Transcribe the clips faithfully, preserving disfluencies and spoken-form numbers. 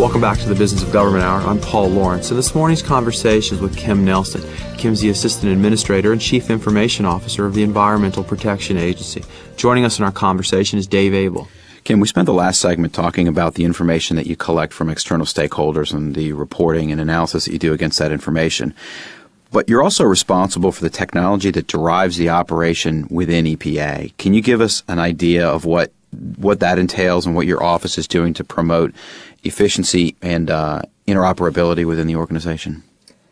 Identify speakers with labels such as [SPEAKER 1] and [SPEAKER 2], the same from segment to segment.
[SPEAKER 1] Welcome back to the Business of Government Hour. I'm Paul Lawrence, and this morning's conversation is with Kim Nelson. Kim's the Assistant Administrator and Chief Information Officer of the Environmental Protection Agency. Joining us in our conversation is Dave Abel.
[SPEAKER 2] Kim, we spent the last segment talking about the information that you collect from external stakeholders and the reporting and analysis that you do against that information. But you're also responsible for the technology that derives the operation within E P A. Can you give us an idea of what what that entails and what your office is doing to promote efficiency and uh, interoperability within the organization?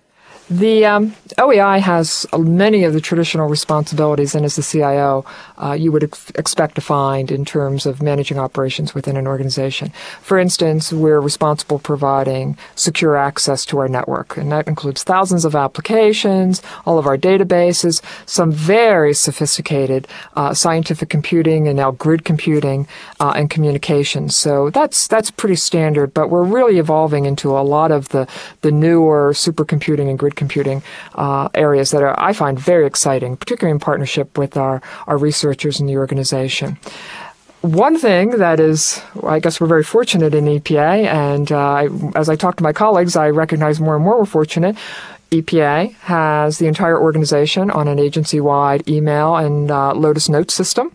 [SPEAKER 3] The um, O E I has many of the traditional responsibilities, and as the C I O, uh, you would ex- expect to find in terms of managing operations within an organization. For instance, we're responsible for providing secure access to our network, and that includes thousands of applications, all of our databases, some very sophisticated uh, scientific computing and now grid computing uh, and communications. So that's that's pretty standard, but we're really evolving into a lot of the, the newer supercomputing and grid computing uh, areas that are, I find, very exciting, particularly in partnership with our, our researchers in the organization. One thing that is, I guess we're very fortunate in E P A, and uh, I, as I talk to my colleagues, I recognize more and more we're fortunate. E P A has the entire organization on an agency-wide email and uh, Lotus Notes system.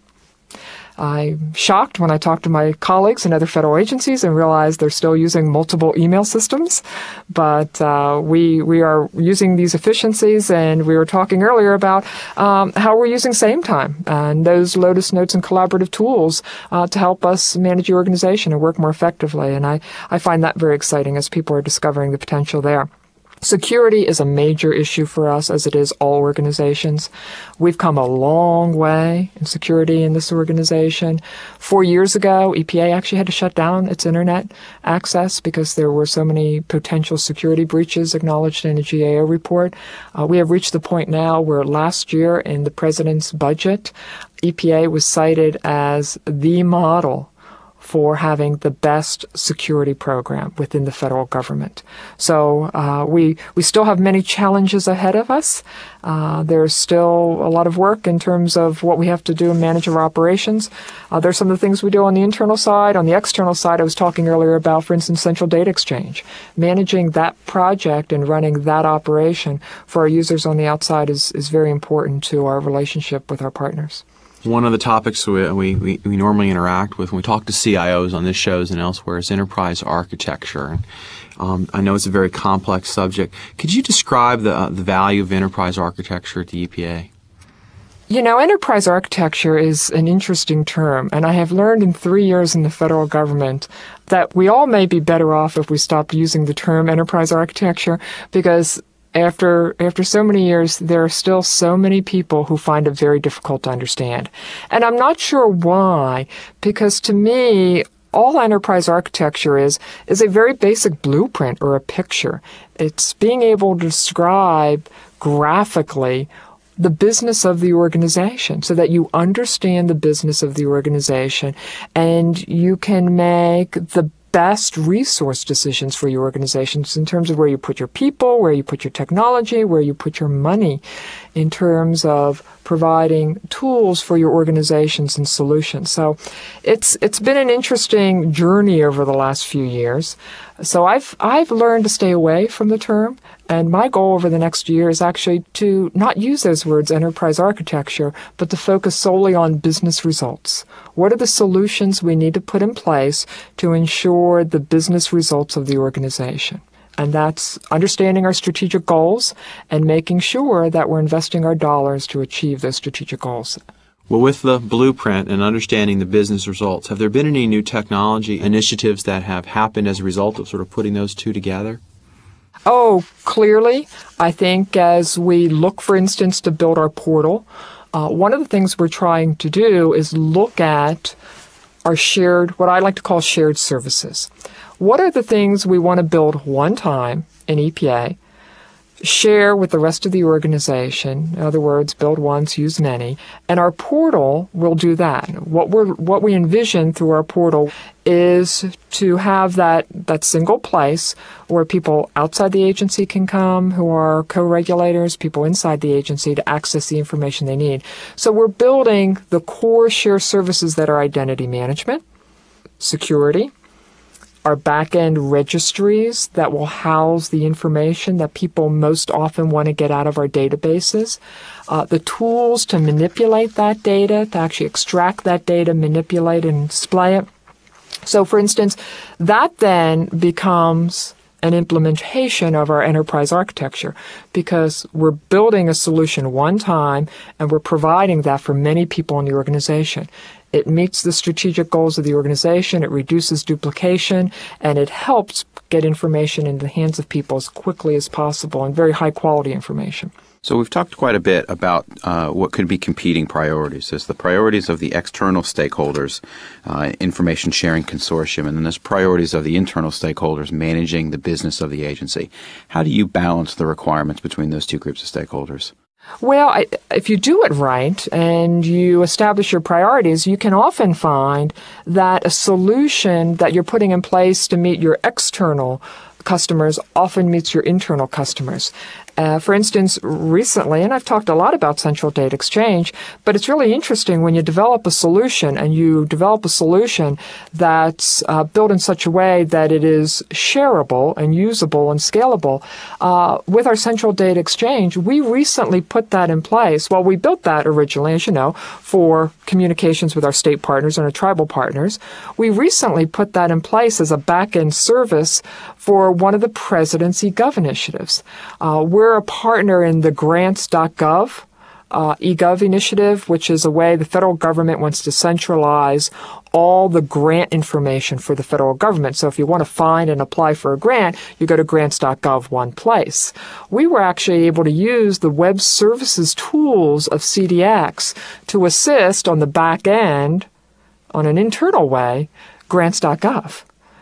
[SPEAKER 3] I'm shocked when I talk to my colleagues in other federal agencies and realize they're still using multiple email systems. But uh, we we are using these efficiencies, and we were talking earlier about um, how we're using SameTime and those Lotus Notes and collaborative tools uh, to help us manage the organization and work more effectively. And I, I find that very exciting as people are discovering the potential there. Security is a major issue for us, as it is all organizations. We've come a long way in security in this organization. Four years ago, E P A actually had to shut down its internet access because there were so many potential security breaches acknowledged in a G A O report. Uh, we have reached the point now where last year in the president's budget, E P A was cited as the model for having the best security program within the federal government. So uh, we we still have many challenges ahead of us. Uh, there's still a lot of work in terms of what we have to do and manage our operations. Uh, there's some of the things we do on the internal side. On the external side, I was talking earlier about, for instance, Central Data Exchange. Managing that project and running that operation for our users on the outside is, is very important to our relationship with our partners.
[SPEAKER 1] One of the topics we, we, we normally interact with when we talk to C I Os on this shows and elsewhere is enterprise architecture. Um, I know it's a very complex subject. Could you describe the, uh, the value of enterprise architecture at the E P A?
[SPEAKER 3] You know, enterprise architecture is an interesting term, and I have learned in three years in the federal government that we all may be better off if we stopped using the term enterprise architecture, because After after so many years, there are still so many people who find it very difficult to understand. And I'm not sure why, because to me, all enterprise architecture is is a very basic blueprint or a picture. It's being able to describe graphically the business of the organization so that you understand the business of the organization and you can make the best resource decisions for your organizations in terms of where you put your people, where you put your technology, where you put your money, in terms of providing tools for your organizations and solutions. So it's it's been an interesting journey over the last few years. So I've I've learned to stay away from the term, and my goal over the next year is actually to not use those words, enterprise architecture, but to focus solely on business results. What are the solutions we need to put in place to ensure the business results of the organization? And that's understanding our strategic goals and making sure that we're investing our dollars to achieve those strategic goals.
[SPEAKER 1] Well, with the blueprint and understanding the business results, have there been any new technology initiatives that have happened as a result of sort of putting those two together?
[SPEAKER 3] Oh, clearly. I think as we look, for instance, to build our portal, uh, one of the things we're trying to do is look at our shared, what I like to call shared services. What are the things we want to build one time in E P A, share with the rest of the organization, in other words, build once, use many, and our portal will do that. What we're what we envision through our portal is to have that, that single place where people outside the agency can come who are co-regulators, people inside the agency to access the information they need. So we're building the core shared services that are identity management, security, our back-end registries that will house the information that people most often want to get out of our databases, uh, the tools to manipulate that data, to actually extract that data, manipulate and display it. So, for instance, that then becomes an implementation of our enterprise architecture, because we're building a solution one time and we're providing that for many people in the organization. It meets the strategic goals of the organization, it reduces duplication, and it helps get information in the hands of people as quickly as possible, and very high quality information.
[SPEAKER 2] So we've talked quite a bit about uh, what could be competing priorities. There's the priorities of the external stakeholders, uh, information sharing consortium, and then there's priorities of the internal stakeholders managing the business of the agency. How do you balance the requirements between those two groups of stakeholders?
[SPEAKER 3] Well, I, if you do it right and you establish your priorities, you can often find that a solution that you're putting in place to meet your external customers often meets your internal customers. Uh, for instance, recently, and I've talked a lot about Central Data Exchange, but it's really interesting when you develop a solution and you develop a solution that's uh, built in such a way that it is shareable and usable and scalable. Uh, with our Central Data Exchange, we recently put that in place. Well, we built that originally, as you know, for communications with our state partners and our tribal partners. We recently put that in place as a back-end service for one of the President's eGov initiatives. Uh, we're a partner in the grants dot gov uh, eGov initiative, which is a way the federal government wants to centralize all the grant information for the federal government. So if you want to find and apply for a grant, you go to grants dot gov one place. We were actually able to use the web services tools of C D X to assist on the back end, on an internal way, grants dot gov.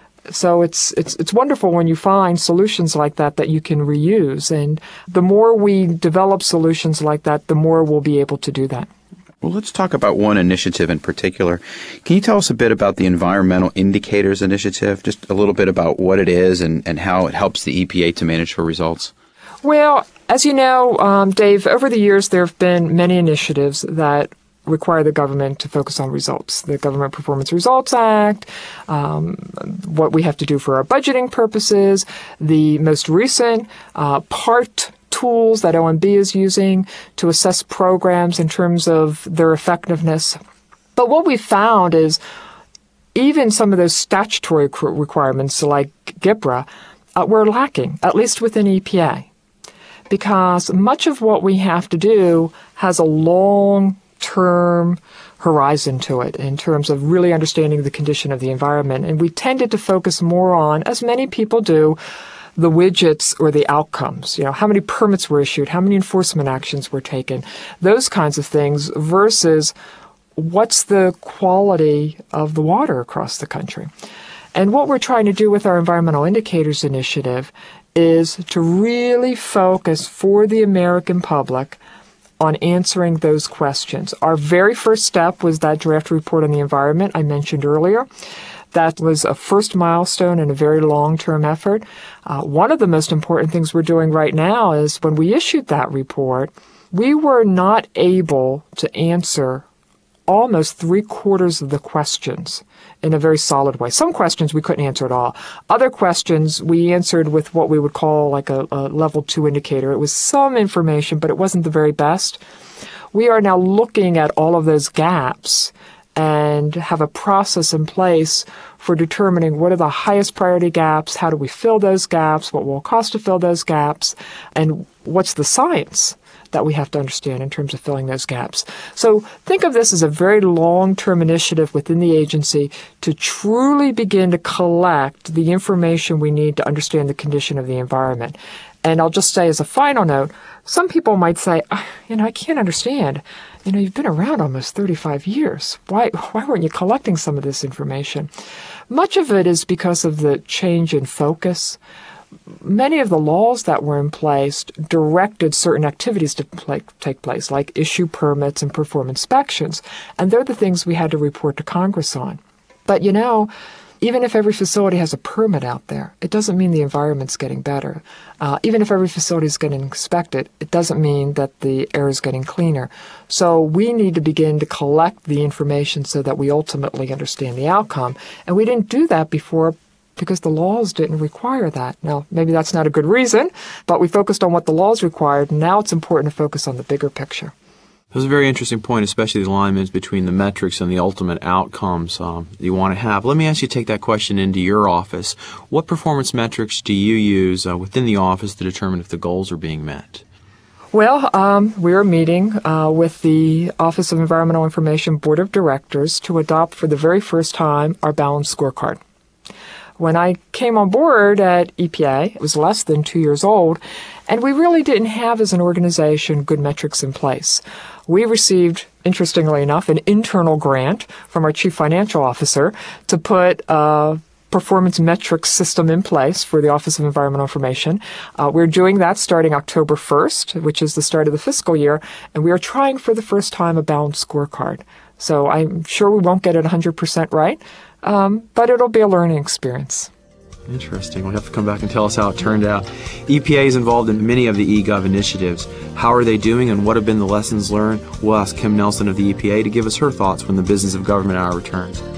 [SPEAKER 3] So it's it's it's wonderful when you find solutions like that that you can reuse. And the more we develop solutions like that, the more we'll be able to do that.
[SPEAKER 2] Well, let's talk about one initiative in particular. Can you tell us a bit about the Environmental Indicators Initiative, just a little bit about what it is and, and how it helps the E P A to manage for results?
[SPEAKER 3] Well, as you know, um, Dave, over the years there have been many initiatives that require the government to focus on results. The Government Performance Results Act, um, what we have to do for our budgeting purposes, the most recent uh, PART tools that O M B is using to assess programs in terms of their effectiveness. But what we found is even some of those statutory requirements like G I P R A uh, were lacking, at least within E P A, because much of what we have to do has a long term horizon to it in terms of really understanding the condition of the environment. And we tended to focus more on, as many people do, the widgets or the outcomes. You know, how many permits were issued, how many enforcement actions were taken, those kinds of things, versus what's the quality of the water across the country. And what we're trying to do with our Environmental Indicators Initiative is to really focus for the American public on answering those questions. Our very first step was that draft report on the environment I mentioned earlier. That was a first milestone in a very long-term effort. Uh, one of the most important things we're doing right now is when we issued that report, we were not able to answer almost three quarters of the questions in a very solid way. Some questions we couldn't answer at all. Other questions we answered with what we would call like a, a level two indicator. It was some information, but it wasn't the very best. We are now looking at all of those gaps and have a process in place for determining what are the highest priority gaps, how do we fill those gaps, what will it cost to fill those gaps, and what's the science that we have to understand in terms of filling those gaps. So think of this as a very long-term initiative within the agency to truly begin to collect the information we need to understand the condition of the environment. And I'll just say as a final note, some people might say, oh, you know, I can't understand. You know, you've been around almost thirty-five years. Why, why weren't you collecting some of this information? Much of it is because of the change in focus. Many of the laws that were in place directed certain activities to play, take place, like issue permits and perform inspections. And they're the things we had to report to Congress on. But, you know, even if every facility has a permit out there, it doesn't mean the environment's getting better. Uh, even if every facility is getting inspected, it doesn't mean that the air is getting cleaner. So we need to begin to collect the information so that we ultimately understand the outcome. And we didn't do that before because the laws didn't require that. Now, maybe that's not a good reason, but we focused on what the laws required. Now it's important to focus on the bigger picture.
[SPEAKER 1] That was a very interesting point, especially the alignments between the metrics and the ultimate outcomes um, you want to have. Let me ask you to take that question into your office. What performance metrics do you use uh, within the office to determine if the goals are being met?
[SPEAKER 3] Well, um, we're meeting uh, with the Office of Environmental Information Board of Directors to adopt for the very first time our balanced scorecard. When I came on board at E P A, it was less than two years old, and we really didn't have, as an organization, good metrics in place. We received, interestingly enough, an internal grant from our chief financial officer to put a performance metrics system in place for the Office of Environmental Information. Uh, we're doing that starting October first, which is the start of the fiscal year, and we are trying for the first time a balanced scorecard. So I'm sure we won't get it one hundred percent right, um, but it'll be a learning experience.
[SPEAKER 1] Interesting. We'll have to come back and tell us how it turned out. E P A is involved in many of the eGov initiatives. How are they doing and what have been the lessons learned? We'll ask Kim Nelson of the E P A to give us her thoughts when the Business of Government Hour returns.